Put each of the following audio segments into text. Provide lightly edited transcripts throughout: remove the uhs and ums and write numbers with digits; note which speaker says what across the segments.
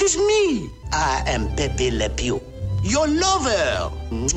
Speaker 1: It is me. I am Pepe Le Pew, your lover.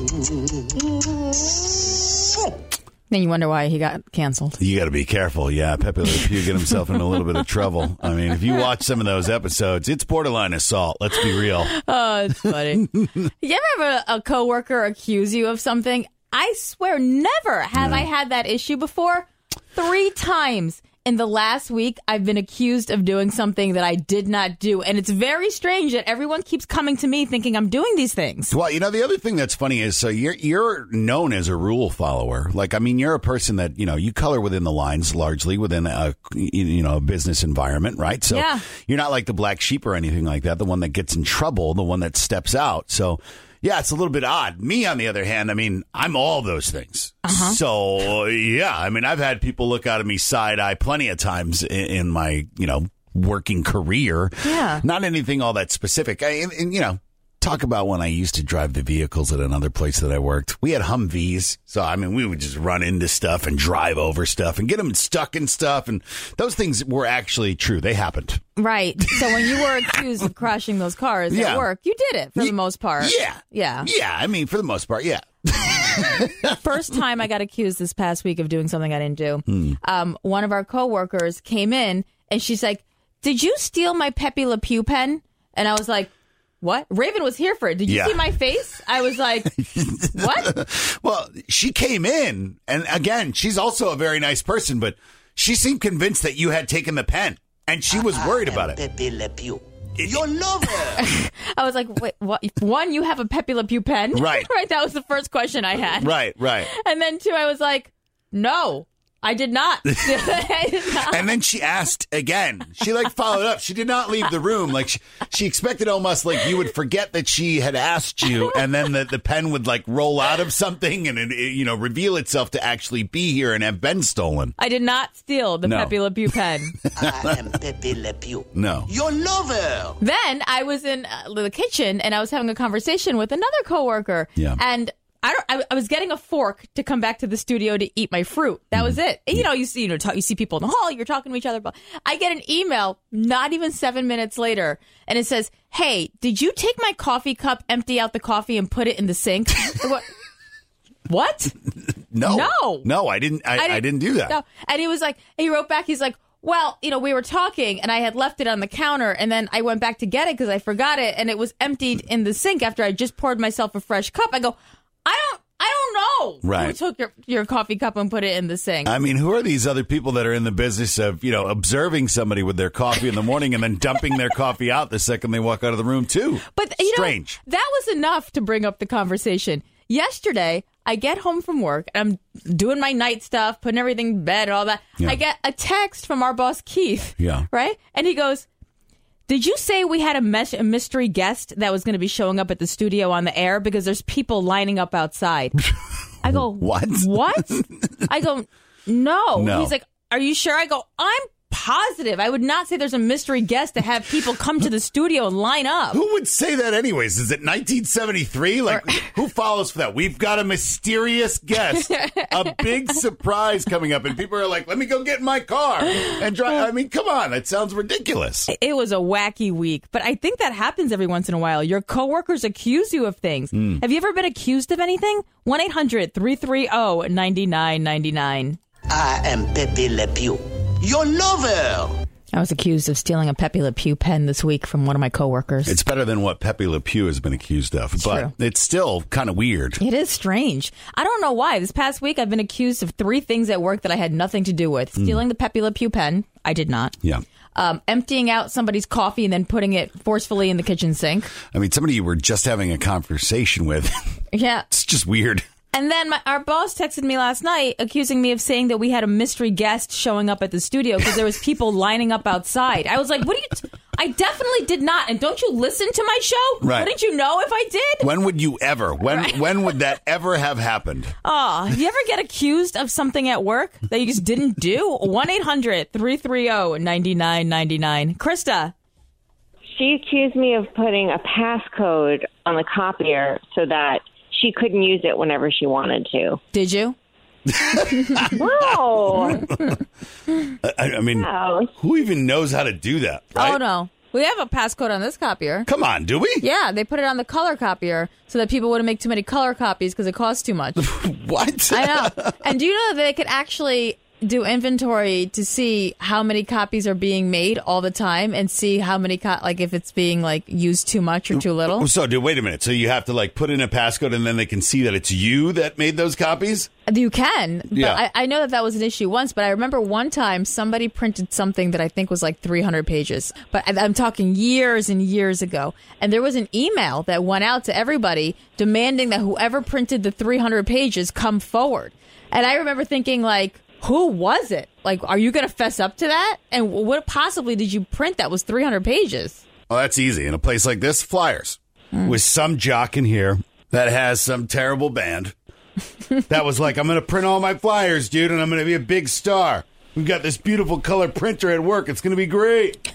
Speaker 2: Then you wonder why he got canceled.
Speaker 3: You got to be careful. Yeah, Pepe Le Pew get himself in a little bit of trouble. I mean, if you watch some of those episodes, it's borderline assault. Let's be real.
Speaker 2: Oh, it's funny. You ever have a coworker accuse you of something? I swear, never have I had that issue before. 3 times in the last week, I've been accused of doing something that I did not do. And it's very strange that everyone keeps coming to me thinking I'm doing these things.
Speaker 3: Well, the other thing that's funny is, so you're known as a rule follower. Like, I mean, you're a person that, you color within the lines largely within a business environment, right? So you're not like the black sheep or anything like that, the one that gets in trouble, the one that steps out. So yeah, it's a little bit odd. Me, on the other hand, I mean, I'm all those things. So, yeah, I mean, I've had people look out at me side-eye plenty of times in my, working career.
Speaker 2: Yeah.
Speaker 3: Not anything all that specific. Talk about when I used to drive the vehicles at another place that I worked. We had Humvees. So, I mean, we would just run into stuff and drive over stuff and get them stuck in stuff. And those things were actually true. They happened.
Speaker 2: Right. So when you were accused of crashing those cars at work, you did it for the most part.
Speaker 3: Yeah.
Speaker 2: Yeah.
Speaker 3: Yeah. I mean, for the most part, yeah.
Speaker 2: First time I got accused this past week of doing something I didn't do. One of our coworkers came in and she's like, "Did you steal my Pepe Le Pew pen?" And I was like, "What?" Raven was here for it. Did you see my face? I was like, what?
Speaker 3: Well, she came in, and again, she's also a very nice person, but she seemed convinced that you had taken the pen, and she was worried about it.
Speaker 1: Pepe Le Pew, your lover.
Speaker 2: I was like, wait, what? 1, you have a Pepe Le Pew pen?
Speaker 3: Right.
Speaker 2: Right, that was the first question I had.
Speaker 3: Right.
Speaker 2: And then 2, I was like, no. I did not. I did not.
Speaker 3: And then she asked again. She followed up. She did not leave the room. Like she expected almost like you would forget that she had asked you, and then the pen would roll out of something and it, reveal itself to actually be here and have been stolen.
Speaker 2: I did not steal the Pepe Le Pew pen.
Speaker 1: I am Pepe Le Pew.
Speaker 3: No.
Speaker 1: Your lover.
Speaker 2: Then I was in the kitchen and I was having a conversation with another coworker.
Speaker 3: Yeah.
Speaker 2: And I was getting a fork to come back to the studio to eat my fruit. That was it. And, you see people in the hall, you're talking to each other. But I get an email not even 7 minutes later, and it says, "Hey, did you take my coffee cup, empty out the coffee, and put it in the sink?" What?
Speaker 3: No, I didn't. I didn't do that.
Speaker 2: No. And he wrote back, he's like, "Well, we were talking and I had left it on the counter and then I went back to get it because I forgot it and it was emptied in the sink after I just poured myself a fresh cup." I go, I don't know.
Speaker 3: Right.
Speaker 2: Who took your coffee cup and put it in the sink?
Speaker 3: I mean, who are these other people that are in the business of, observing somebody with their coffee in the morning and then dumping their coffee out the second they walk out of the room, too?
Speaker 2: But,
Speaker 3: strange.
Speaker 2: That was enough to bring up the conversation. Yesterday, I get home from work, and I'm doing my night stuff, putting everything in bed and all that. Yeah. I get a text from our boss, Keith.
Speaker 3: Yeah.
Speaker 2: Right? And he goes, "Did you say we had a mystery guest that was going to be showing up at the studio on the air because there's people lining up outside?" I go, What? I go, no. He's like, "Are you sure?" I go, "I'm positive. I would not say there's a mystery guest to have people come to the studio and line up."
Speaker 3: Who would say that anyways? Is it 1973? Who follows for that? We've got a mysterious guest, a big surprise coming up, and people are like, "Let me go get in my car and drive." I mean, come on. That sounds ridiculous.
Speaker 2: It was a wacky week, but I think that happens every once in a while. Your coworkers accuse you of things. Have you ever been accused of anything? 1-800-330-9999.
Speaker 1: I am Pepe Le Pew, your lover.
Speaker 2: I was accused of stealing a Pepe Le Pew pen this week from one of my coworkers.
Speaker 3: It's better than what Pepe Le Pew has been accused of, but it's still kind of weird.
Speaker 2: It is strange. I don't know why. This past week, I've been accused of 3 things at work that I had nothing to do with. Stealing the Pepe Le Pew pen. I did not.
Speaker 3: Yeah.
Speaker 2: Emptying out somebody's coffee and then putting it forcefully in the kitchen sink.
Speaker 3: I mean, somebody you were just having a conversation with.
Speaker 2: Yeah.
Speaker 3: It's just weird.
Speaker 2: And then our boss texted me last night accusing me of saying that we had a mystery guest showing up at the studio because there was people lining up outside. I was like, what do you... I definitely did not. And don't you listen to my show?
Speaker 3: Right.
Speaker 2: Wouldn't you know if I did?
Speaker 3: When would you ever? When would that ever have happened?
Speaker 2: Oh, you ever get accused of something at work that you just didn't do? 1-800-330-9999. Krista.
Speaker 4: She accused me of putting a passcode on the copier so that she couldn't use it whenever she wanted to.
Speaker 2: Did you?
Speaker 4: No.
Speaker 3: I mean, who even knows how to do that? Right?
Speaker 2: Oh, no. We have a passcode on this copier.
Speaker 3: Come on, do we?
Speaker 2: Yeah, they put it on the color copier so that people wouldn't make too many color copies because it costs too much.
Speaker 3: What?
Speaker 2: I know. And do you know that they could actually do inventory to see how many copies are being made all the time and see how many, if it's being used too much or too little?
Speaker 3: So, wait a minute. So you have to put in a passcode and then they can see that it's you that made those copies?
Speaker 2: You can. But
Speaker 3: yeah.
Speaker 2: I know that was an issue once, but I remember one time somebody printed something that I think was 300 pages. But I'm talking years and years ago. And there was an email that went out to everybody demanding that whoever printed the 300 pages come forward. And I remember thinking, who was it? Are you going to fess up to that? And what possibly did you print that was 300 pages?
Speaker 3: Well, that's easy. In a place like this, flyers. With some jock in here that has some terrible band. That was I'm going to print all my flyers, dude, and I'm going to be a big star. We've got this beautiful color printer at work. It's going to be great.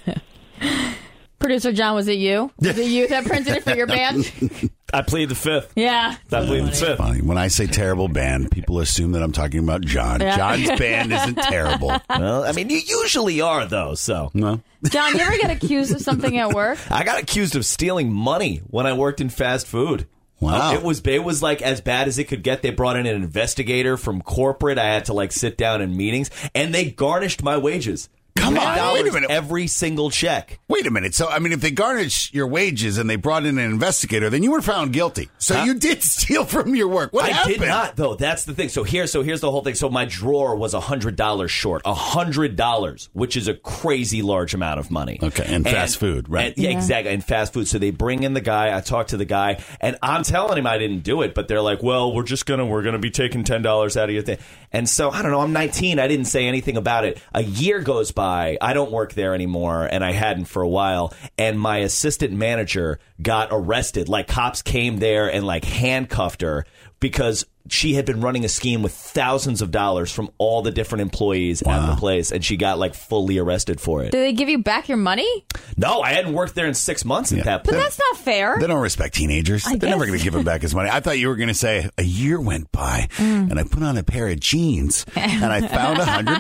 Speaker 2: Producer John, was it you? Was it you that printed it for your band?
Speaker 5: I plead the fifth.
Speaker 2: Yeah.
Speaker 5: I plead the fifth.
Speaker 3: Funny. When I say terrible band, people assume that I'm talking about John. Yeah. John's band isn't terrible.
Speaker 5: Well, I mean, you usually are, though, so.
Speaker 3: No.
Speaker 2: John, you ever get accused of something at work?
Speaker 5: I got accused of stealing money when I worked in fast food.
Speaker 3: Wow.
Speaker 5: It was as bad as it could get. They brought in an investigator from corporate. I had to sit down in meetings, and they garnished my wages.
Speaker 3: Come on, wait a minute.
Speaker 5: Every single check.
Speaker 3: Wait a minute. So, if they garnish your wages and they brought in an investigator, then you were found guilty. So you did steal from your work. What happened?
Speaker 5: I did not, though. That's the thing. So here's the whole thing. So my drawer was $100 short. $100, which is a crazy large amount of money.
Speaker 3: Okay, and fast food, right?
Speaker 5: Yeah, exactly. And fast food. So they bring in the guy. I talked to the guy, and I'm telling him I didn't do it, but they're like, well, we're gonna be taking $10 out of your thing. And so I don't know. I'm 19. I didn't say anything about it. A year goes by. I don't work there anymore, and I hadn't for a while. And my assistant manager got arrested. Cops came there and handcuffed her because she had been running a scheme with thousands of dollars from all the different employees at the place, and she got fully arrested for it.
Speaker 2: Did they give you back your money?
Speaker 5: No, I hadn't worked there in 6 months at that point.
Speaker 2: But that's not fair.
Speaker 3: They don't respect teenagers. They're never going to give him back his money. I thought you were going to say a year went by and I put on a pair of jeans and I found $100.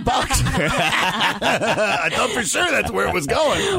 Speaker 3: I thought for sure that's where it was going.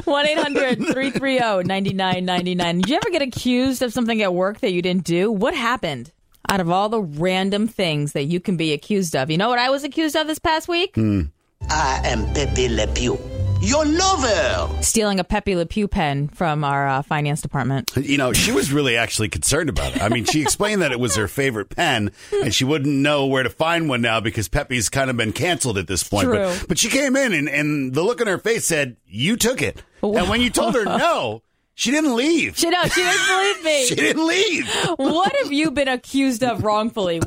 Speaker 2: 1-800-330-9999. Did you ever get accused of something at work that you didn't do? What happened? Out of all the random things that you can be accused of. You know what I was accused of this past week?
Speaker 1: I am Pepe Le Pew, your lover.
Speaker 2: Stealing a Pepe Le Pew pen from our finance department.
Speaker 3: She was really actually concerned about it. She explained that it was her favorite pen, and she wouldn't know where to find one now because Pepe's kind of been canceled at this point.
Speaker 2: True.
Speaker 3: But she came in, and the look on her face said, you took it. And when you told her no, she didn't leave.
Speaker 2: She didn't believe me.
Speaker 3: She didn't leave.
Speaker 2: What have you been accused of wrongfully?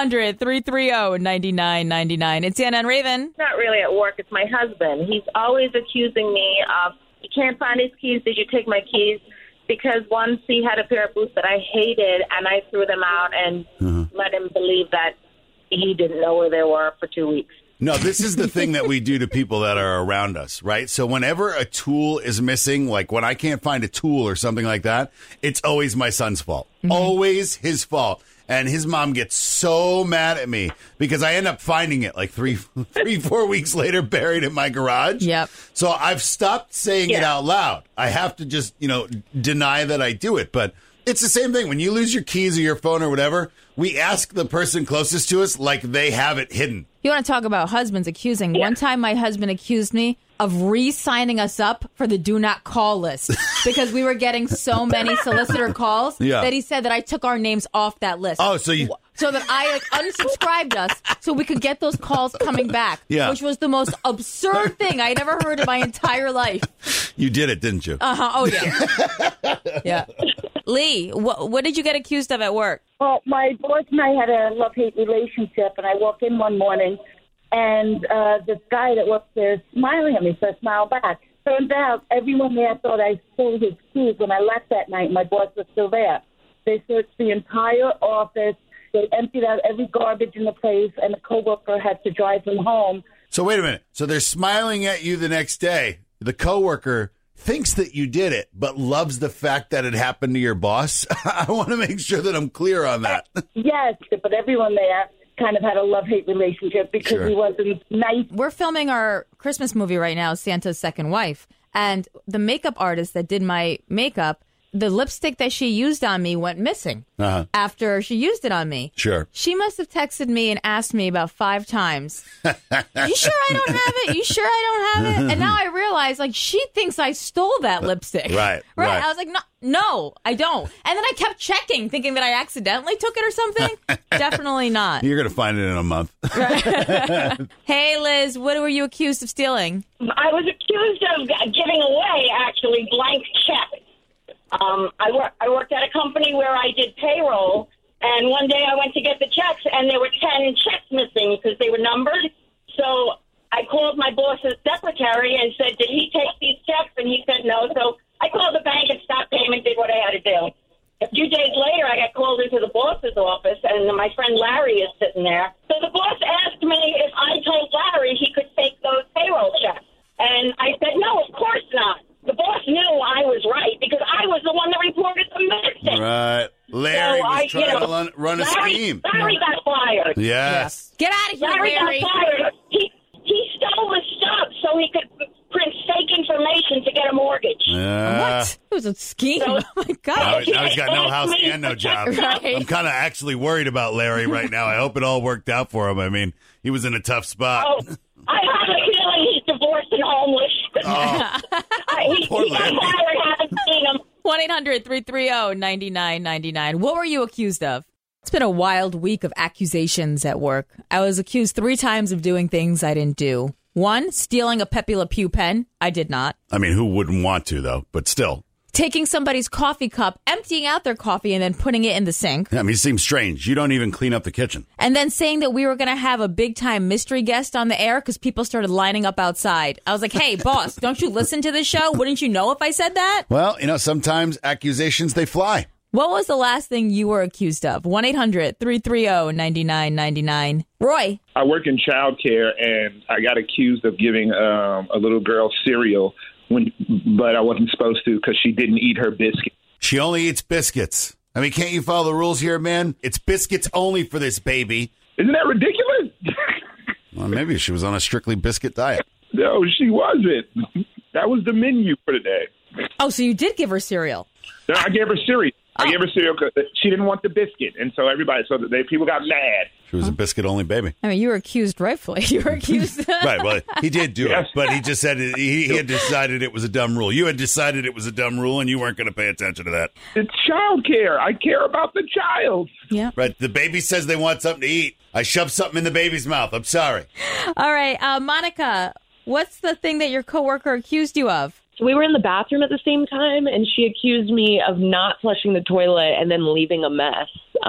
Speaker 2: 1-800-330-9999. It's Anna and Raven.
Speaker 6: It's not really at work. It's my husband. He's always accusing me of, you can't find his keys. Did you take my keys? Because once he had a pair of boots that I hated, and I threw them out and let him believe that he didn't know where they were for 2 weeks.
Speaker 3: No, this is the thing that we do to people that are around us, right? So whenever a tool is missing, when I can't find a tool or something like that, it's always my son's fault. Always his fault. And his mom gets so mad at me because I end up finding it 4 weeks later, buried in my garage.
Speaker 2: Yep.
Speaker 3: So I've stopped saying it out loud. I have to just, deny that I do it. But it's the same thing. When you lose your keys or your phone or whatever, we ask the person closest to us like they have it hidden.
Speaker 2: You want to talk about husbands accusing? Yeah. One time my husband accused me of re-signing us up for the do not call list because we were getting so many solicitor calls that he said that I took our names off that list.
Speaker 3: Oh,
Speaker 2: so that I unsubscribed us so we could get those calls coming back, which was the most absurd thing I had ever heard in my entire life.
Speaker 3: You did it, didn't you?
Speaker 2: Oh, yeah. Yeah. Lee, what did you get accused of at work?
Speaker 7: Well, my boss and I had a love-hate relationship, and I walked in one morning, and this guy that works there is smiling at me, so I smiled back. Turns out everyone there thought I stole his keys when I left that night. My boss was still there. They searched the entire office. They emptied out every garbage in the place, and the coworker had to drive him home.
Speaker 3: So wait a minute. So they're smiling at you the next day. The coworker thinks that you did it, but loves the fact that it happened to your boss. I want to make sure that I'm clear on that.
Speaker 7: Yes, but everyone there kind of had a love-hate relationship because he wasn't nice.
Speaker 2: We're filming our Christmas movie right now, Santa's Second Wife. And the makeup artist that did my makeup, the lipstick that she used on me went missing after she used it on me.
Speaker 3: Sure.
Speaker 2: She must have texted me and asked me about 5 times, you sure I don't have it? You sure I don't have it? And now I realize, like, she thinks I stole that lipstick.
Speaker 3: Right.
Speaker 2: I was like, no, I don't. And then I kept checking, thinking that I accidentally took it or something. Definitely not.
Speaker 3: You're going to find it in a month.
Speaker 2: Hey, Liz, what were you accused of stealing?
Speaker 8: I was accused of giving away, actually, blank checks. I worked at a company where I did payroll, and one day I went to get the checks, and there were 10 checks missing because they were numbered. So I called my boss's secretary and said, did he take these checks? And he said no. So I called the bank and stopped payment, did what I had to do. A few days later, I got called into the boss's office, and my friend Larry is sitting there. So the boss asked me if I told Larry he could take those payroll checks. And I said, no, of course not. The boss knew I was right because I was the one that reported the mistake.
Speaker 3: Right. Larry was trying to run a scheme.
Speaker 8: Larry got fired.
Speaker 3: Yes.
Speaker 2: Get out of here,
Speaker 8: Larry got fired. He stole the stuff so he could print fake information to get a mortgage.
Speaker 2: What? It was a scheme.
Speaker 8: So,
Speaker 2: oh, my God.
Speaker 3: Now he's got no house and no job.
Speaker 2: Right.
Speaker 3: I'm kind of actually worried about Larry right now. I hope it all worked out for him. I mean, he was in a tough spot.
Speaker 8: Oh, I have a feeling he's divorced and homeless. He got fired, haven't seen him.
Speaker 2: 1-800-330-9999. What were you accused of? It's been a wild week of accusations at work. I was accused 3 times of doing things I didn't do. 1, stealing a Pepe Le Pew pen. I did not.
Speaker 3: I mean, who wouldn't want to, though? But still.
Speaker 2: Taking somebody's coffee cup, emptying out their coffee, and then putting it in the sink.
Speaker 3: I mean, it seems strange. You don't even clean up the kitchen.
Speaker 2: And then saying that we were going to have a big-time mystery guest on the air because people started lining up outside. I was like, hey, boss, don't you listen to this show? Wouldn't you know if I said that?
Speaker 3: Well, sometimes accusations, they fly.
Speaker 2: What was the last thing you were accused of? 1-800-330-9999. Roy.
Speaker 9: I work in childcare, and I got accused of giving a little girl cereal, but I wasn't supposed to because she didn't eat her biscuit.
Speaker 3: She only eats biscuits. I mean, can't you follow the rules here, man? It's biscuits only for this baby.
Speaker 9: Isn't that ridiculous?
Speaker 3: Well, maybe she was on a strictly biscuit diet.
Speaker 9: No, she wasn't. That was the menu for the day.
Speaker 2: Oh, so you did give her cereal?
Speaker 9: No, I gave her cereal.
Speaker 2: Oh.
Speaker 9: I gave her cereal because she didn't want the biscuit, and so people got mad.
Speaker 3: She was a biscuit-only baby.
Speaker 2: I mean, you were accused rightfully. You were accused.
Speaker 3: Right, well, he did do it, but he just said he had decided it was a dumb rule. You had decided it was a dumb rule, and you weren't going to pay attention to that.
Speaker 9: It's child care. I care about the child.
Speaker 2: Yeah.
Speaker 3: Right, the baby says they want something to eat. I shoved something in the baby's mouth. I'm sorry.
Speaker 2: All right, Monica, what's the thing that your coworker accused you of?
Speaker 10: We were in the bathroom at the same time, and she accused me of not flushing the toilet and then leaving a mess,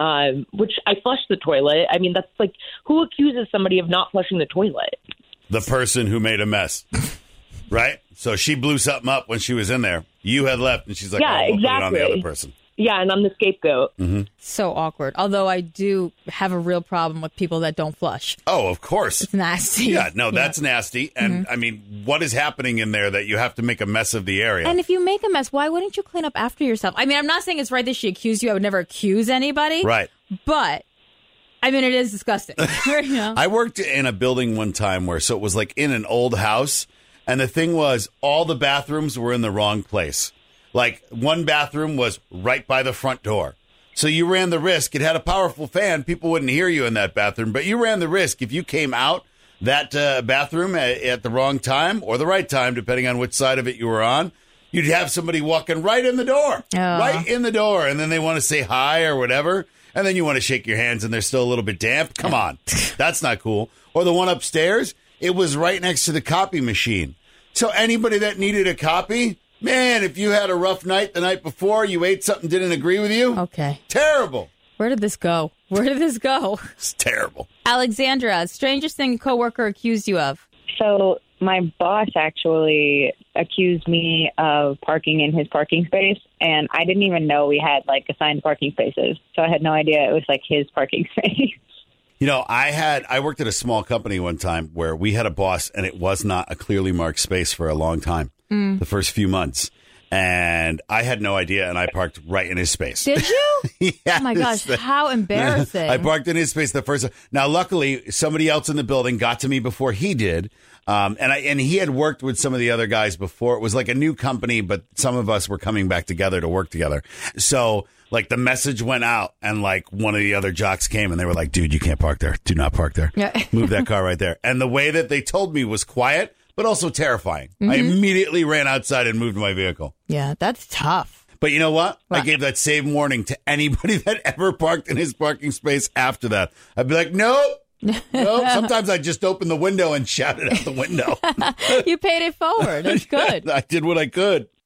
Speaker 10: which I flushed the toilet. I mean, that's like, who accuses somebody of not flushing the toilet?
Speaker 3: The person who made a mess, right? So she blew something up when she was in there. You had left, and she's like,
Speaker 10: yeah,
Speaker 3: we'll
Speaker 10: exactly.
Speaker 3: put it on the other person.
Speaker 10: Yeah, and I'm the scapegoat.
Speaker 3: Mm-hmm.
Speaker 2: So awkward. Although I do have a real problem with people that don't flush.
Speaker 3: Oh, of course.
Speaker 2: It's nasty.
Speaker 3: Yeah, no, that's nasty. And, I mean, what is happening in there that you have to make a mess of the area?
Speaker 2: And if you make a mess, why wouldn't you clean up after yourself? I mean, I'm not saying it's right that she accused you. I would never accuse anybody.
Speaker 3: Right.
Speaker 2: But, I mean, it is disgusting. You know?
Speaker 3: I worked in a building one time so it was like in an old house. And the thing was, all the bathrooms were in the wrong place. Like, one bathroom was right by the front door. So you ran the risk. It had a powerful fan. People wouldn't hear you in that bathroom. But you ran the risk. If you came out that bathroom at the wrong time or the right time, depending on which side of it you were on, you'd have somebody walking right in the door.
Speaker 2: Oh.
Speaker 3: Right in the door. And then they want to say hi or whatever. And then you want to shake your hands and they're still a little bit damp. Come on. That's not cool. Or the one upstairs, it was right next to the copy machine. So anybody that needed a copy... Man, if you had a rough night the night before, you ate something didn't agree with you.
Speaker 2: Okay.
Speaker 3: Terrible.
Speaker 2: Where did this go?
Speaker 3: It's terrible.
Speaker 2: Alexandra, strangest thing a coworker accused you of?
Speaker 4: So my boss actually accused me of parking in his parking space, and I didn't even know we had, assigned parking spaces. So I had no idea it was, his parking space.
Speaker 3: You know, I worked at a small company one time where we had a boss, and it was not a clearly marked space for a long time. The first few months. And I had no idea, and I parked right in his space.
Speaker 2: Did you?
Speaker 3: Yes.
Speaker 2: Oh, my gosh. How embarrassing.
Speaker 3: I parked in his space the first time. Now, luckily, somebody else in the building got to me before he did. And he had worked with some of the other guys before. It was like a new company, but some of us were coming back together to work together. So, like, the message went out, and, like, one of the other jocks came, and they were like, dude, you can't park there. Do not park there. Move that car right there. And the way that they told me was quiet, but also terrifying. I immediately ran outside and moved my vehicle.
Speaker 2: Yeah, that's tough.
Speaker 3: But you know what? I gave that same warning to anybody that ever parked in his parking space after that. I'd be like, nope. No, sometimes I just opened the window and shouted out the window.
Speaker 2: You paid it forward. That's good.
Speaker 3: I did what I could.